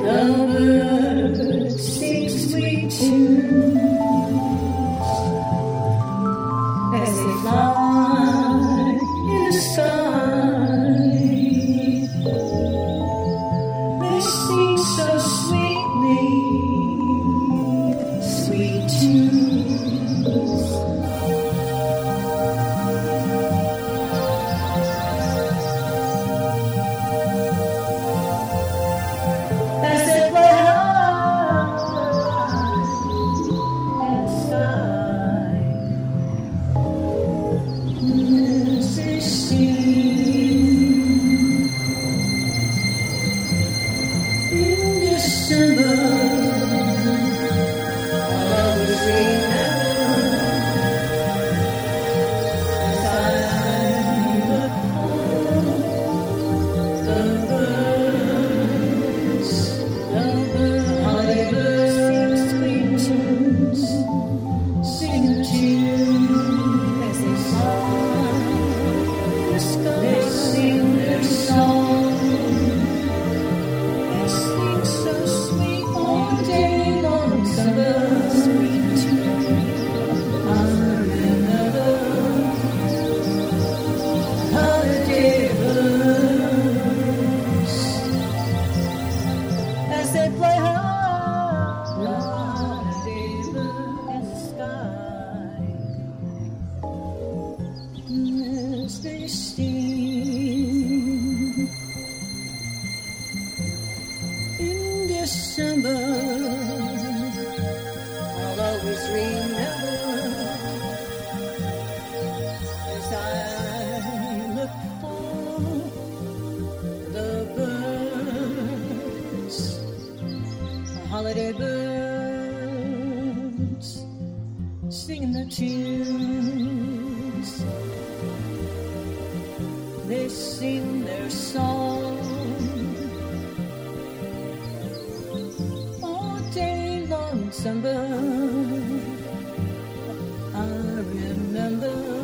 Lovers sing sweet tunes as they fly in the sky. They sing so sweetly, sweet tunes. As they fly high in the sky, as they sing in December, I'll always remember as I look for the birds. Holiday birds sing sweet tunes, sing a tune as they fly in the sky. They sing their song, they sing so sweet all day long. Summer sweet tune, I remember holiday birds as they fly high in the sky, as they sing in December. I'll always remember as I look for the birds. Holiday birds singing their tunes. They sing their song all day long. Summer, I remember